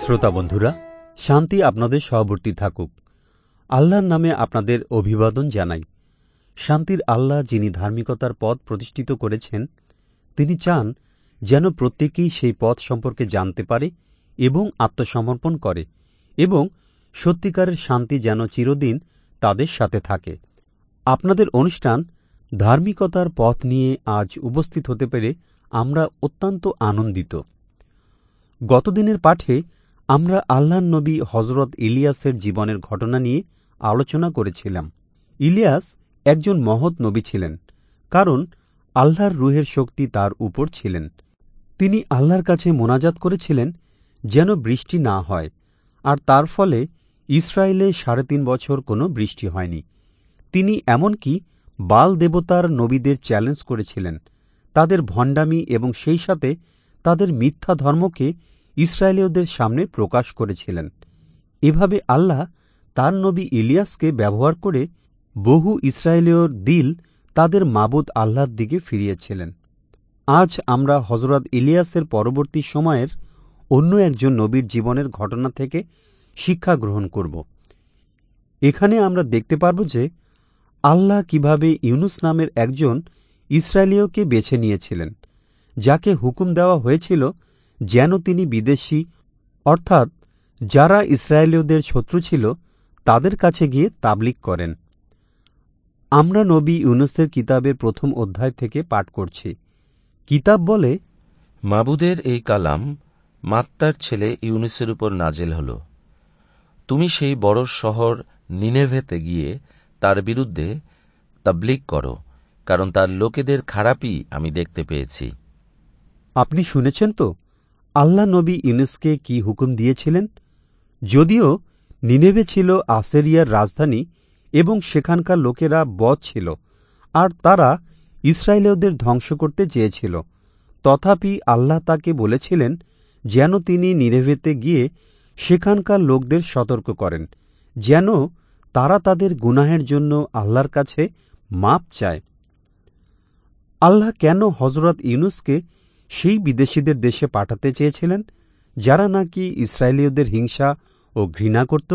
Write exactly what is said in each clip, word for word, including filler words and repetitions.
শ্রোতা বন্ধুরা, শান্তি আপনাদের সহবর্তী থাকুক। আল্লাহর নামে আপনাদের অভিবাদন জানাই। শান্তির আল্লাহ, যিনি ধার্মিকতার পথ প্রতিষ্ঠিত করেছেন, তিনি চান যেন প্রত্যেকেই সেই পথ সম্পর্কে জানতে পারে এবং আত্মসমর্পণ করে, এবং সত্যিকারের শান্তি যেন চিরদিন তাদের সাথে থাকে। আপনাদের অনুষ্ঠান ধার্মিকতার পথ নিয়ে আজ উপস্থিত হতে পেরে আমরা অত্যন্ত আনন্দিত। গতদিনের পাঠে আমরা আল্লাহর নবী হজরত ইলিয়াসের জীবনের ঘটনা নিয়ে আলোচনা করেছিলাম। ইলিয়াস একজন মহৎ নবী ছিলেন, কারণ আল্লাহর রূহের শক্তি তার উপর ছিলেন। তিনি আল্লাহর কাছে মোনাজাত করেছিলেন যেন বৃষ্টি না হয়, আর তার ফলে ইসরায়েলে সাড়ে তিন বছর কোনো বৃষ্টি হয়নি। তিনি এমনকি বাল দেবতার নবীদের চ্যালেঞ্জ করেছিলেন, তাদের ভণ্ডামি এবং সেই সাথে তাদের মিথ্যা ধর্মকে ইসরায়েলীয়দের সামনে প্রকাশ করেছিলেন। এভাবে আল্লাহ তার নবী ইলিয়াসকে ব্যবহার করে বহু ইসরায়েলীয়র দিল তাদের মাবুদ আল্লাহর দিকে ফিরিয়েছিলেন। আজ আমরা হজরত ইলিয়াসের পরবর্তী সময়ের অন্য একজন নবীর জীবনের ঘটনা থেকে শিক্ষা গ্রহণ করব। এখানে আমরা দেখতে পারব যে আল্লাহ কিভাবে ইউনুস নামের একজন ইসরায়েলীয়কে বেছে নিয়েছিলেন, যাকে হুকুম দেওয়া হয়েছিল যেন তিনি বিদেশী অর্থাৎ যারা ইসরায়েলীয়দের শত্রু ছিল তাদের কাছে গিয়ে তাবলীগ করেন। আমরা নবী ইউনুসের কিতাবের প্রথম অধ্যায় থেকে পাঠ করছি। কিতাব বলে, মাবুদের এই কালাম মাত্তার ছেলে ইউনুসের উপর নাজেল হল। তুমি সেই বড় শহর নিনেভেতে গিয়ে তার বিরুদ্ধে তাবলীগ করো, কারণ তার লোকেদের খারাপই আমি দেখতে পেয়েছি। আপনি শুনেছেন তো আল্লাহ নবী ইউনুসকে কি হুকুম দিয়েছিলেন? যদিও নিনেভে ছিল আসিরিয়ার রাজধানী এবং সেখানকার লোকেরা বদ ছিল আর তারা ইসরায়েলীয়দের ধ্বংস করতে চেয়েছিল, তথাপি আল্লাহ তাকে বলেছিলেন যেন তিনি নিনেভেতে গিয়ে সেখানকার লোকদের সতর্ক করেন, যেন তারা তাদের গুনাহের জন্য আল্লাহর কাছে মাপ চায়। আল্লাহ কেন হজরত ইউনুসকে সেই বিদেশীদের দেশে পাঠাতে চেয়েছিলেন যারা নাকি ইসরায়েলীয়দের হিংসা ও ঘৃণা করত?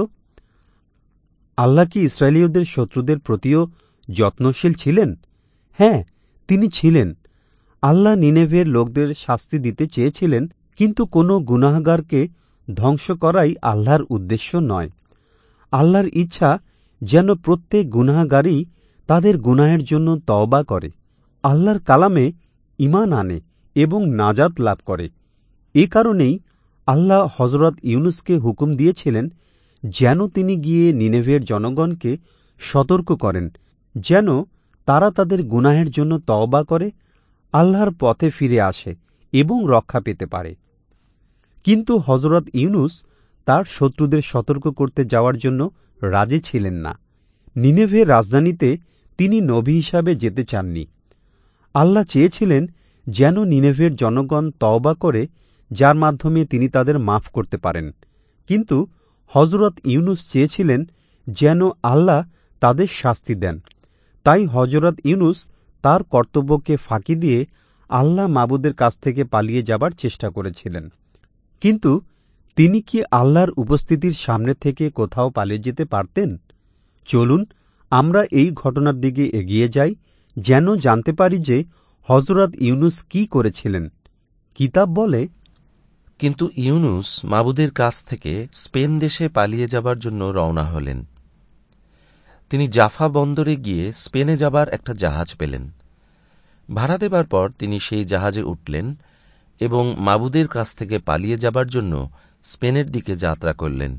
আল্লাহ কি ইসরায়েলীয়দের শত্রুদের প্রতিও যত্নশীল ছিলেন? হ্যাঁ, তিনি ছিলেন। আল্লাহ নিনেভের লোকদের শাস্তি দিতে চেয়েছিলেন, কিন্তু কোনো গুনাহগারকে ধ্বংস করাই আল্লাহর উদ্দেশ্য নয়। আল্লাহর ইচ্ছা যেন প্রত্যেক গুনাহগারই তাদের গুনাহের জন্য তওবা করে, আল্লাহর কালামে ঈমান আনে এবং নাজাত লাভ করে। এ কারণেই আল্লাহ হজরত ইউনুসকে হুকুম দিয়েছিলেন যেন তিনি গিয়ে নিনেভের জনগণকে সতর্ক করেন, যেন তারা তাদের গুনাহের জন্য তওবা করে আল্লাহর পথে ফিরে আসে এবং রক্ষা পেতে পারে। কিন্তু হজরত ইউনুস তার শত্রুদের সতর্ক করতে যাওয়ার জন্য রাজি ছিলেন না। নিনেভের রাজধানীতে তিনি নবী হিসাবে যেতে চাননি। আল্লাহ চেয়েছিলেন যেন নিনেভের জনগণ তওবা করে, যার মাধ্যমে তিনি তাদের মাফ করতে পারেন। কিন্তু হজরত ইউনুস চেয়েছিলেন যেন আল্লাহ তাদের শাস্তি দেন। তাই হজরত ইউনুস তার কর্তব্যকে ফাঁকি দিয়ে আল্লাহ মাবুদের কাছ থেকে পালিয়ে যাবার চেষ্টা করেছিলেন। কিন্তু তিনি কি আল্লাহর উপস্থিতির সামনে থেকে কোথাও পালিয়ে যেতে পারতেন? চলুন আমরা এই ঘটনার দিকে এগিয়ে যাই, যেন জানতে পারি যে হজরত ইউনুস কি করেছিলেন। কিতাব বলে, কিন্তু ইউনুস মাবুদের কাছ থেকে স্পেন দেশে পালিয়ে যাবার জন্য রওনা হলেন। তিনি জাফা বন্দরে গিয়ে স্পেনে যাবার একটা জাহাজ পেলেন। ভাড়া দেবার পর তিনি সেই জাহাজে উঠলেন এবং মাবুদের কাছ থেকে পালিয়ে যাবার জন্য স্পেনের দিকে যাত্রা করলেন।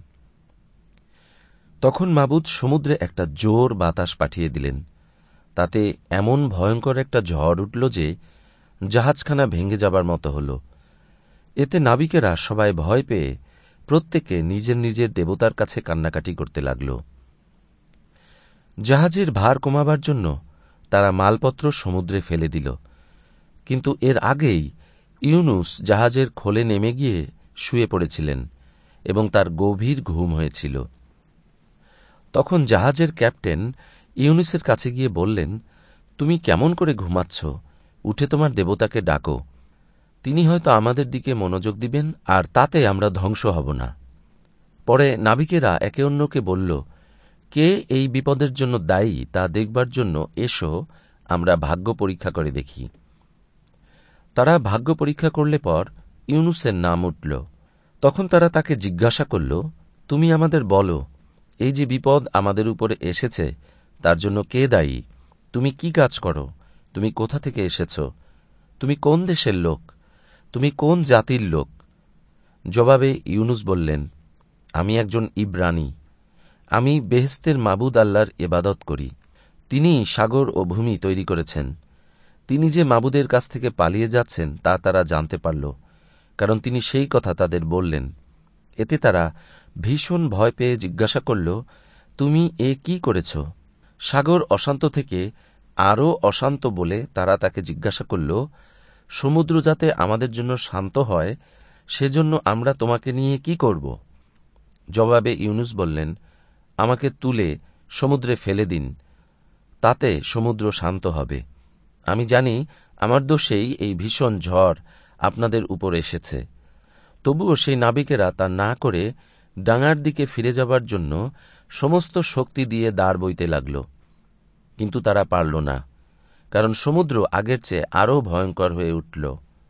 তখন মাবুদ সমুদ্রে একটা জোর বাতাস পাঠিয়ে দিলেন। তাতে এমন ভয়ঙ্কর একটা ঝড় উঠল যে জাহাজখানা ভেঙে যাবার মতো হল। এতে নাবিকেরা সবাই ভয় পেয়ে প্রত্যেকে নিজের নিজের দেবতার কাছে কান্নাকাটি করতে লাগল। জাহাজের ভার কমাবার জন্য তারা মালপত্র সমুদ্রে ফেলে দিল, কিন্তু এর আগেই ইউনুস জাহাজের খোলে নেমে গিয়ে শুয়ে পড়েছিলেন এবং তার গভীর ঘুম হয়েছিল। তখন জাহাজের ক্যাপ্টেন ইউনুসের কাছে গিয়ে বললেন, তুমি কেমন করে ঘুমাচ্ছ? উঠে তোমার দেবতাকে ডাকো, তিনি হয়তো আমাদের দিকে মনোযোগ দিবেন আর তাতে আমরা ধ্বংস হব না। পরে নাবিকেরা একে অন্যকে বলল, কে এই বিপদের জন্য দায়ী তা দেখবার জন্য এসো, আমরা ভাগ্য পরীক্ষা করে দেখি। তারা ভাগ্য পরীক্ষা করলে পর ইউনুসের নাম উঠল। তখন তারা তাকে জিজ্ঞাসা করল, তুমি আমাদের বলো, এই যে বিপদ আমাদের উপরে এসেছে তার জন্য কে দায়ী? তুমি কি কাজ করো? তুমি কোথা থেকে এসেছ? তুমি কোন দেশের লোক? তুমি কোন জাতির লোক? জবাবে ইউনুস বললেন, আমি একজন ইব্রানী। আমি বেহেশতের মাবুদ আল্লাহর ইবাদত করি। তিনি সাগর ও ভূমি তৈরি করেছেন। তিনি যে মাবুদের কাছ থেকে পালিয়ে যাচ্ছেন তা তারা জানতে পারল, কারণ তিনি সেই কথা তাদের বললেন। এতে তারা ভীষণ ভয় পেয়ে জিজ্ঞাসা করল, তুমি এ কি করেছ? সাগর অশান্ত থেকে আরও অশান্ত বলে তারা তাকে জিজ্ঞাসা করল, সমুদ্র যাতে আমাদের জন্য শান্ত হয় সেজন্য আমরা তোমাকে নিয়ে কি করব? জবাবে ইউনুস বললেন, আমাকে তুলে সমুদ্রে ফেলে দিন, তাতে সমুদ্র শান্ত হবে। আমি জানি আমার দোষেই এই ভীষণ ঝড় আপনাদের উপর এসেছে। তবুও সেই নাবিকেরা তা না করে ডাঙার দিকে ফিরে যাবার জন্য সমস্ত শক্তি দিয়ে দাঁড় বইতে লাগল, কিন্তু তারা পারল না, কারণ সমুদ্র আগের চেয়ে আরও ভয়ঙ্কর হয়ে উঠল।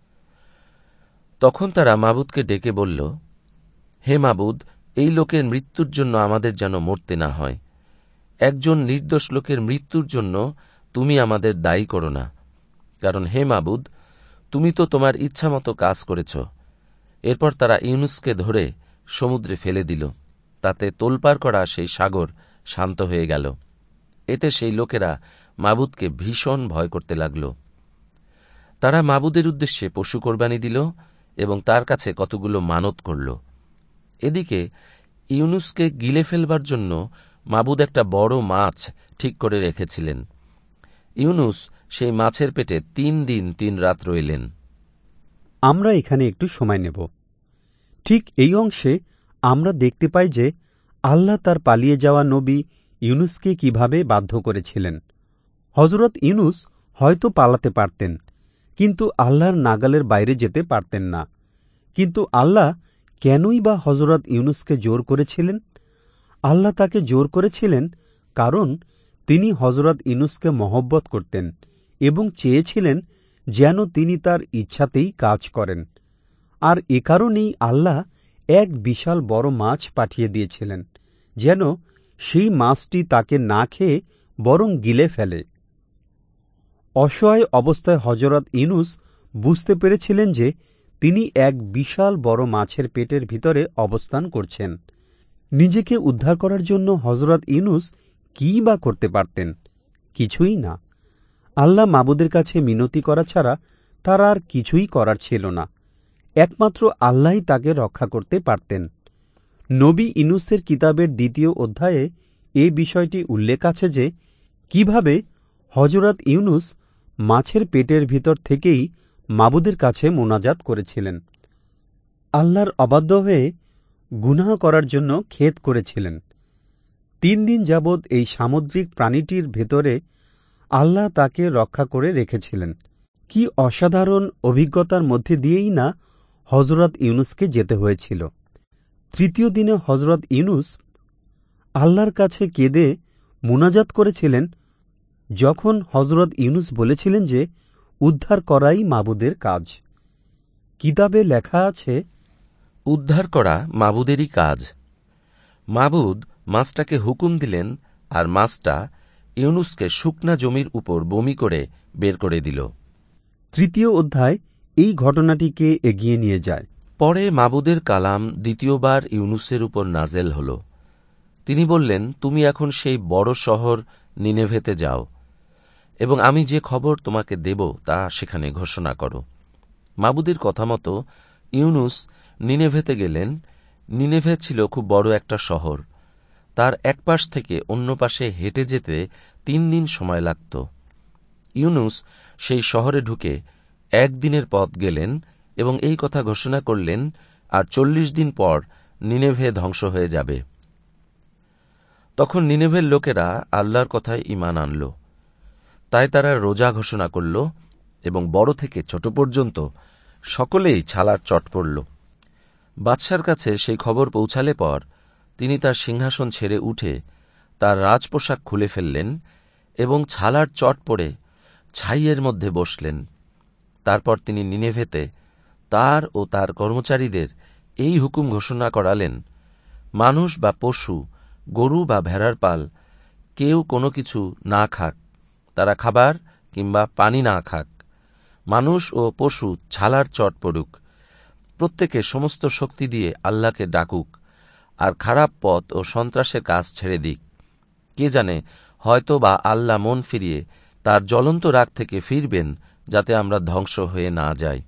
তখন তারা মাবুদকে ডেকে বলল, হে মাবুদ, এই লোকের মৃত্যুর জন্য আমাদের যেন মরতে না হয়। একজন নির্দোষ লোকের মৃত্যুর জন্য তুমি আমাদের দায়ী করো না, কারণ হে মাবুদ, তুমি তো তোমার ইচ্ছামতো কাজ করেছ। এরপর তারা ইউনুসকে ধরে সমুদ্রে ফেলে দিল, তাতে তোলপাড় করা সেই সাগর শান্ত হয়ে গেল। এতে সেই লোকেরা মাবুদকে ভীষণ ভয় করতে লাগল। তারা মাবুদের উদ্দেশ্যে পশু কোরবানি দিল এবং তার কাছে কতগুলো মানত করল। এদিকে ইউনুসকে গিলে ফেলবার জন্য মাবুদ একটা বড় মাছ ঠিক করে রেখেছিলেন। ইউনুস সেই মাছের পেটে তিন দিন তিন রাত রইলেন। আমরা এখানে একটু সময় নেব। ঠিক এই অংশে আমরা দেখতে পাই যে আল্লাহ তার পালিয়ে যাওয়া নবী ইউনুসকে কিভাবে বাধ্য করেছিলেন। হজরত ইউনুস হয়তো পালাতে পারতেন, কিন্তু আল্লাহর নাগালের বাইরে যেতে পারতেন না। কিন্তু আল্লাহ কেনই বা হজরত ইউনুসকে জোর করেছিলেন? আল্লাহ তাকে জোর করেছিলেন কারণ তিনি হজরত ইউনুসকে মহব্বত করতেন এবং চেয়েছিলেন যেন তিনি তার ইচ্ছাতেই কাজ করেন। আর এ কারণেই আল্লাহ এক বিশাল বড় মাছ পাঠিয়ে দিয়েছিলেন, যেন সেই মাছটি তাকে না খেয়ে বরং গিলে ফেলে। অসহায় অবস্থায় হজরত ইউনুস বুঝতে পেরেছিলেন যে তিনি এক বিশাল বড় মাছের পেটের ভিতরে অবস্থান করছেন। নিজেকে উদ্ধার করার জন্য হজরত ইউনুস কী বা করতে পারতেন? কিছুই না। আল্লাহ মাবুদের কাছে মিনতি করা ছাড়া তার আর কিছুই করার ছিল না। একমাত্র আল্লাহই তাকে রক্ষা করতে পারতেন। নবী ইউনুসের কিতাবের দ্বিতীয় অধ্যায়ে এ বিষয়টি উল্লেখ আছে যে কিভাবে হজরত ইউনুস মাছের পেটের ভিতর থেকেই মাবুদের কাছে মোনাজাত করেছিলেন। আল্লাহর অবাধ্য হয়ে গুনাহ করার জন্য খেদ করেছিলেন। তিন দিন যাবৎ এই সামুদ্রিক প্রাণীটির ভেতরে আল্লাহ তাকে রক্ষা করে রেখেছিলেন। কি অসাধারণ অভিজ্ঞতার মধ্যে দিয়েই না হজরত ইউনুসকে যেতে হয়েছিল। তৃতীয় দিনে হজরত ইউনুস আল্লাহর কাছে কেঁদে মুনাজাত করেছিলেন, যখন হজরত ইউনুস বলেছিলেন যে উদ্ধার করাই মাবুদের কাজ। কিতাবে লেখা আছে, উদ্ধার করা মাবুদেরই কাজ। মাবুদ মাছটাকে হুকুম দিলেন, আর মাছটা ইউনুসকে শুকনা জমির উপর বমি করে বের করে দিল। তৃতীয় অধ্যায় এই ঘটনাটিকে এগিয়ে নিয়ে যায়। পরে মাবুদের কালাম দ্বিতীয়বার ইউনুসের উপর নাজেল হল। তিনি বললেন, তুমি এখন সেই বড় শহর নিনেভেতে যাও এবং আমি যে খবর তোমাকে দেব তা সেখানে ঘোষণা করো। মাবুদের কথা মতো ইউনুস নিনেভেতে গেলেন। নিনেভে ছিল খুব বড় একটা শহর। তার এক পাশ থেকে অন্য পাশে হেঁটে যেতে তিন দিন সময় লাগত। ইউনুস সেই শহরে ঢুকে একদিনের পথ গেলেন এবং এই কথা ঘোষণা করলেন, আর চল্লিশ দিন পর নিনেভে ধ্বংস হয়ে যাবে। তখন নিনেভের লোকেরা আল্লাহর কথায় ঈমান আনল। তাই তারা রোজা ঘোষণা করল এবং বড় থেকে ছোট পর্যন্ত সকলেই ছালার চট পড়ল। বাদশার কাছে সেই খবর পৌঁছালে পর তিনি তার সিংহাসন ছেড়ে উঠে তার রাজপোশাক খুলে ফেললেন এবং ছালার চট পরে ছাইয়ের মধ্যে বসলেন। তারপর তিনি নিনেভেতে তার ও তার কর্মচারীদের এই হুকুম ঘোষণা করালেন, মানুষ বা পশু, গরু বা ভেড়ার পাল কেউ কোনো কিছু না খাক, তারা খাবার কিংবা পানি না খাক। মানুষ ও পশু ছালার চট পড়ুক, প্রত্যেকে সমস্ত শক্তি দিয়ে আল্লাহকে ডাকুক, আর খারাপ পথ ও সন্ত্রাসের কাজ ছেড়ে দিক। কে জানে, হয়তো বা আল্লাহ মন ফিরিয়ে তার জ্বলন্ত রাগ থেকে ফিরবেন, যাতে আমরা ধ্বংস হয়ে না যাই।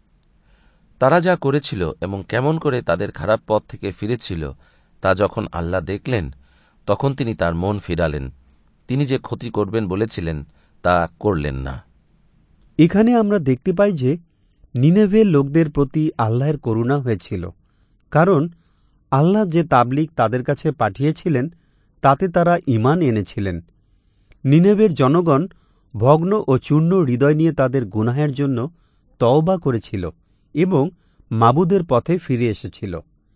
তারা যা করেছিল এবং কেমন করে তাদের খারাপ পথ থেকে ফিরেছিল তা যখন আল্লাহ দেখলেন, তখন তিনি তার মন ফিরালেন। তিনি যে ক্ষতি করবেন বলেছিলেন তা করলেন না। এখানে আমরা দেখতে পাই যে নিনেভের লোকদের প্রতি আল্লাহর করুণা হয়েছিল, কারণ আল্লাহ যে তাবলিগ তাদের কাছে পাঠিয়েছিলেন তাতে তারা ঈমান এনেছিলেন। নিনেভের জনগণ ভগ্ন ও চূর্ণ হৃদয় নিয়ে তাদের গুনাহের জন্য তওবা করেছিল এবং মাবুদের পথে ফিরে এসেছিল।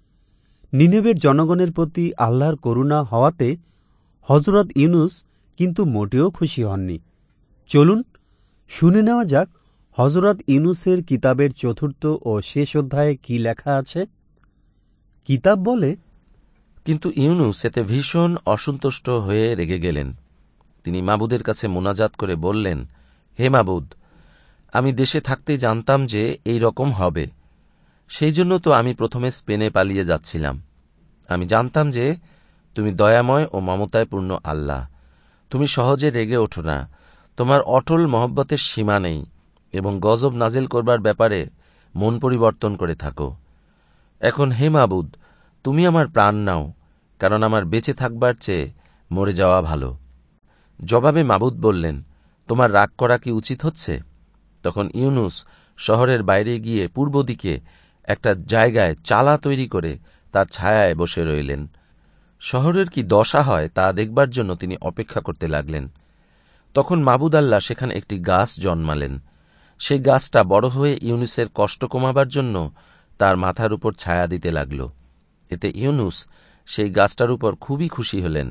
নিনেভের জনগণের প্রতি আল্লাহর করুণা হওয়াতে হযরত ইউনুস কিন্তু মোটেও খুশি হননি। চলুন শুনে নেওয়া যাক হযরত ইউনুসের কিতাবের চতুর্থ ও শেষ অধ্যায়ে কি লেখা আছে। কিতাব বলে, কিন্তু ইউনুস এতে ভীষণ অসন্তুষ্ট হয়ে রেগে গেলেন। তিনি মাবুদের কাছে মোনাজাত করে বললেন, হে মাবুদ, আমি দেশে থাকতেই জানতাম যে এই রকম হবে। সেই জন্য তো আমি প্রথমে স্পেনে পালিয়ে যাচ্ছিলাম। আমি জানতাম যে তুমি দয়াময় ও মমতায় পূর্ণ আল্লাহ। তুমি সহজে রেগে ওঠো না, তোমার অটল মহব্বতের সীমা নেই এবং গজব নাজিল করবার ব্যাপারে মন পরিবর্তন করে থাকো। এখন হে মাবুদ, তুমি আমার প্রাণ নাও, কারণ আমার বেঁচে থাকবার চেয়ে মরে যাওয়া ভালো। জবাবে মাবুদ বললেন, তোমার রাগ করা কি উচিত হচ্ছে? তখন ইউনুস শহরের বাইরে গিয়ে পূর্ব দিকে একটা জায়গায় চালা তৈরি করে তার ছায়ায় বসে রইলেন। শহরের কি দশা হয় তা দেখবার জন্য তিনি অপেক্ষা করতে লাগলেন। তখন মাবুদ আল্লাহ সেখানে একটি গাছ জন্মালেন। সেই গাছটা বড় হয়ে ইউনুসের কষ্ট কমাবার জন্য তার মাথার উপর ছায়া দিতে লাগল। এতে ইউনুস সেই গাছটার উপর খুবই খুশি হলেন।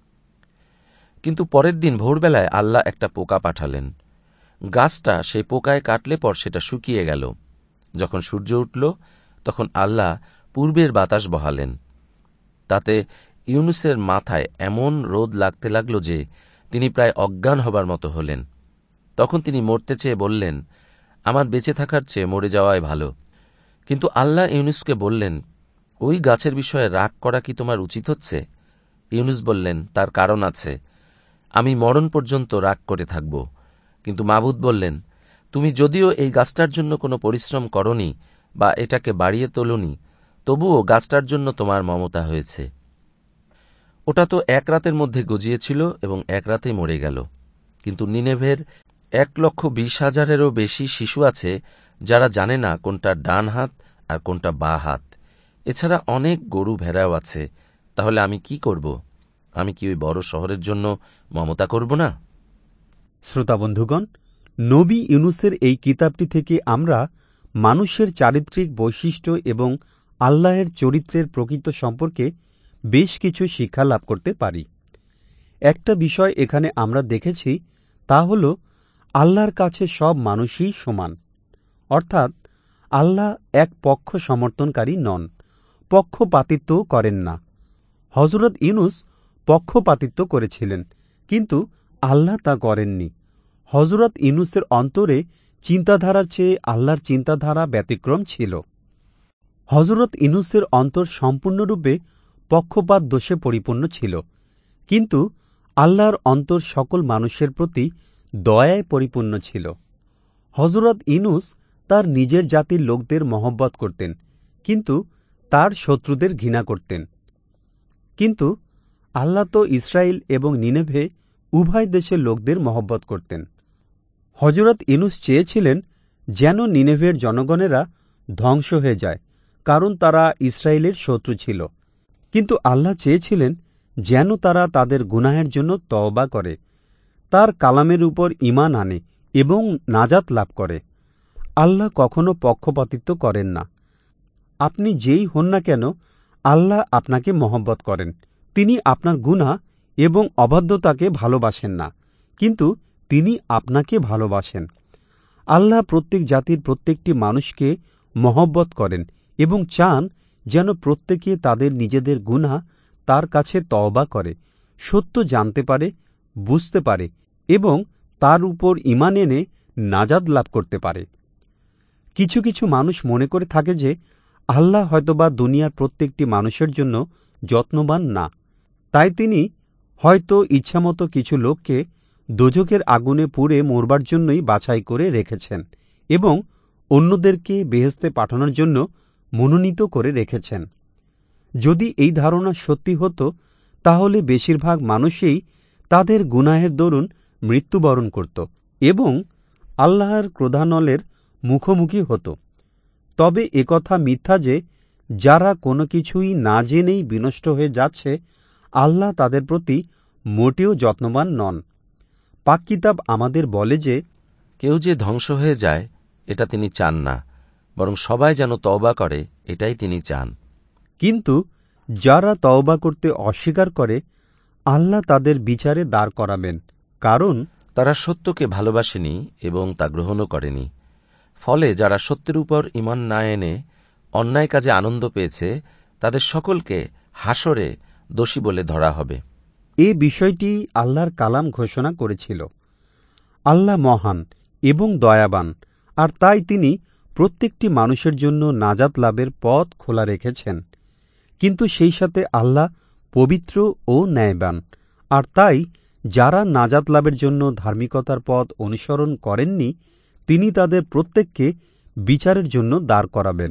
কিন্তু পরের দিন ভোরবেলায় আল্লাহ একটা পোকা পাঠালেন। গাছটা সেই পোকায় কাটলে পর সেটা শুকিয়ে গেল। যখন সূর্য উঠল, তখন আল্লাহ পূর্বের বাতাস বহালেন। তাতে ইউনুসের মাথায় এমন রোদ লাগতে লাগল যে তিনি প্রায় অজ্ঞান হবার মতো হলেন। তখন তিনি মরতে চেয়ে বললেন, আমার বেঁচে থাকার চেয়ে মরে যাওয়াই ভালো। কিন্তু আল্লাহ ইউনুসকে বললেন, ওই গাছের বিষয়ে রাগ করা কি তোমার উচিত হচ্ছে? ইউনুস বললেন, তার কারণ আছে, আমি মরণ পর্যন্ত রাগ করে থাকব। কিন্তু মাবুদ বললেন, তুমি যদিও এই গাছটার জন্য কোনো পরিশ্রম করনি বা এটাকে বাড়িয়ে তোলনি, তবুও গাছটার জন্য তোমার মমতা হয়েছে। ওটা তো এক রাতের মধ্যে গজিয়েছিল এবং এক রাতেই মরে গেল। কিন্তু নিনেভের এক লক্ষ বিশ হাজারেরও বেশি শিশু আছে যারা জানে না কোনটা ডান হাত আর কোনটা বা হাত। এছাড়া অনেক গরু ভেড়াও আছে। তাহলে আমি কি করব? আমি কি ওই বড় শহরের জন্য মমতা করব না? শ্রোতা বন্ধুগণ, নবী ইউনুসের এই কিতাবটি থেকে আমরা মানুষের চারিত্রিক বৈশিষ্ট্য এবং আল্লাহের চরিত্রের প্রকৃত সম্পর্কে বেশ কিছু শিক্ষা লাভ করতে পারি। একটা বিষয় এখানে আমরা দেখেছি, তা হল আল্লাহর কাছে সব মানুষই সমান। অর্থাৎ আল্লাহ এক পক্ষ সমর্থনকারী নন, পক্ষপাতিত্বও করেন না। হযরত ইউনুস পক্ষপাতিত্ব করেছিলেন, কিন্তু আল্লাহ তা করেননি। হযরত ইউনুসের অন্তরে চিন্তাধারার চেয়ে আল্লাহর চিন্তাধারা ব্যতিক্রম ছিল। হযরত ইউনুসের অন্তর সম্পূর্ণরূপে পক্ষপাত দোষে পরিপূর্ণ ছিল, কিন্তু আল্লাহর অন্তর সকল মানুষের প্রতি দয়ায় পরিপূর্ণ ছিল। হযরত ইউনুস তার নিজের জাতির লোকদের মহব্বত করতেন, কিন্তু তার শত্রুদের ঘৃণা করতেন। কিন্তু আল্লাহ তো ইসরায়েল এবং নিনেভে উভয় দেশের লোকদের মহব্বত করতেন। হযরত ইউনুস চেয়েছিলেন যেন নিনেভের জনগণেরা ধ্বংস হয়ে যায়, কারণ তারা ইসরায়েলের শত্রু ছিল। কিন্তু আল্লাহ চেয়েছিলেন যেন তারা তাদের গুনাহের জন্য তওবা করে, তার কালামের উপর ঈমান আনে এবং নাজাত লাভ করে। আল্লাহ কখনো পক্ষপাতিত্ব করেন না। আপনি যেই হন না কেন, আল্লাহ আপনাকে মহব্বত করেন। তিনি আপনার গুনাহ এবং অবাধ্যতাকে ভালোবাসেন না, কিন্তু তিনি আপনাকে ভালোবাসেন। আল্লাহ প্রত্যেক জাতির প্রত্যেকটি মানুষকে মহব্বত করেন এবং চান যেন প্রত্যেকে তাদের নিজেদের গুনাহ তার কাছে তওবা করে, সত্য জানতে পারে, বুঝতে পারে এবং তার উপর ঈমান এনে নাজাত লাভ করতে পারে। কিছু কিছু মানুষ মনে করে থাকে যে আল্লাহ হয়তোবা দুনিয়ার প্রত্যেকটি মানুষের জন্য যত্নবান না, তাই তিনি হয়তো ইচ্ছামতো কিছু লোককে দোজখের আগুনে পুড়ে মরবার জন্যই বাছাই করে রেখেছেন এবং অন্যদেরকে বেহেশতে পাঠানোর জন্য মনোনীত করে রেখেছেন। যদি এই ধারণা সত্যি হতো, তাহলে বেশিরভাগ মানুষই তাদের গুনাহের দরুন মৃত্যুবরণ করত এবং আল্লাহর ক্রোধানলের মুখোমুখি হতো। তবে একথা মিথ্যা যে যারা কোনো কিছুই না জেনেই বিনষ্ট হয়ে যাচ্ছে, আল্লাহ তাদের প্রতি মোটেও যত্নবান নন। পাক কিতাব আমাদের বলে যে কেউ যে ধ্বংস হয়ে যায় এটা তিনি চান না, বরং সবাই যেন তওবা করে এটাই তিনি চান। কিন্তু যারা তওবা করতে অস্বীকার করে, আল্লাহ তাদের বিচারে দাঁড় করাবেন, কারণ তারা সত্যকে ভালোবাসেনি এবং তা গ্রহণও করেনি। ফলে যারা সত্যের উপর ঈমান না এনে অন্যায় কাজে আনন্দ পেয়েছে, তাদের সকলকে হাসরে দোষী বলে ধরা হবে। এ বিষয়টি আল্লাহর কালাম ঘোষণা করেছিল। আল্লাহ মহান এবং দয়াবান, আর তাই তিনি প্রত্যেকটি মানুষের জন্য নাজাত লাভের পথ খোলা রেখেছেন। কিন্তু সেই সাথে আল্লাহ পবিত্র ও ন্যায়বান, আর তাই যারা নাজাত লাভের জন্য ধার্মিকতার পথ অনুসরণ করেননি, তিনি তাদের প্রত্যেককে বিচারের জন্য দাঁড় করাবেন।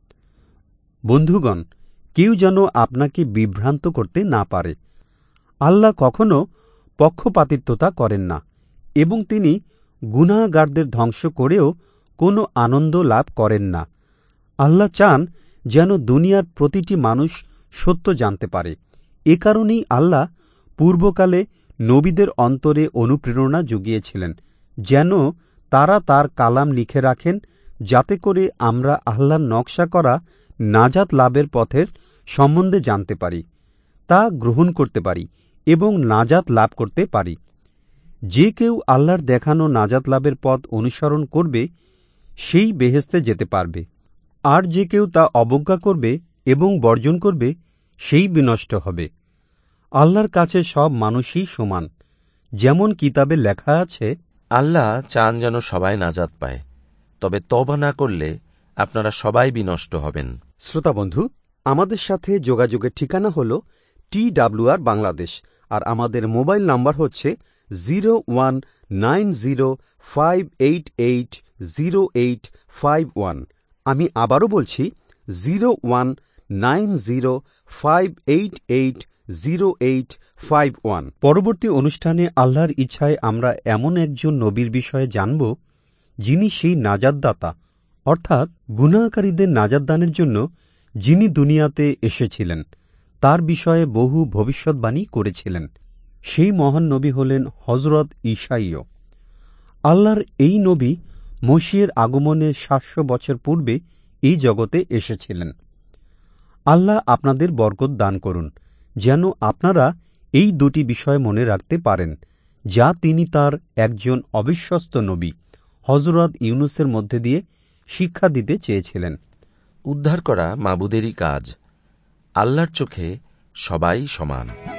বন্ধুগণ, কেউ যেন আপনাকে বিভ্রান্ত করতে না পারে। আল্লাহ কখনো পক্ষপাতিত্বতা করেন না এবং তিনি গুনাহগারদের ধ্বংস করেও কোনো আনন্দ লাভ করেন না। আল্লাহ চান যেন দুনিয়ার প্রতিটি মানুষ সত্য জানতে পারে। এ কারণেই আল্লাহ পূর্বকালে নবীদের অন্তরে অনুপ্রেরণা জুগিয়েছিলেন, যেন তারা তার কালাম লিখে রাখেন, যাতে করে আমরা আল্লাহর নকশা করা নাজাত লাভের পথের সম্বন্ধে জানতে পারি, তা গ্রহণ করতে পারি এবং নাজাত লাভ করতে পারি। যে কেউ আল্লাহর দেখানো নাজাত লাভের পথ অনুসরণ করবে, সেই বেহেশতে যেতে পারবে, আর যে কেউ তা অবজ্ঞা করবে এবং বর্জন করবে, সেই বিনষ্ট হবে। আল্লাহর কাছে সব মানুষই সমান, যেমন কিতাবে লেখা আছে, আল্লাহ চান যেন সবাই নাজাত পায়, তবে তওবা না করলে আপনারা সবাই বিনষ্ট হবেন। শ্রোতা বন্ধু, আমাদের সাথে যোগাযোগের ঠিকানা হল টি ডাব্লিউ আর বাংলাদেশ, আর আমাদের মোবাইল নাম্বার হচ্ছে zero one nine zero five eight eight zero eight five one. আমি আবারও বলছি, zero one nine zero five eight eight zero eight five one. পরবর্তী অনুষ্ঠানে আল্লাহর ইচ্ছায় আমরা এমন একজন নবীর বিষয়ে জানব, যিনি সেই নাজাতদাতা, অর্থাৎ গুনাহকারীদের নাজাত দানের জন্য যিনি দুনিয়াতে এসেছিলেন, তার বিষয়ে বহু ভবিষ্যৎবাণী করেছিলেন। সেই মহান নবী হলেন হজরত ঈসাইয়। আল্লাহর এই নবী মসিহের আগমনের সাতশো বছর পূর্বে এই জগতে এসেছিলেন। আল্লাহ আপনাদের বরকত দান করুন, যেন আপনারা এই দুটি বিষয় মনে রাখতে পারেন, যা তিনি তার একজন অবিশ্বস্ত নবী হজরত ইউনুসের মধ্যে দিয়ে শিক্ষা দিতে চেয়েছিলেন। উদ্ধার করা মাবুদেরই কাজ। আল্লাহর চোখে সবাই সমান।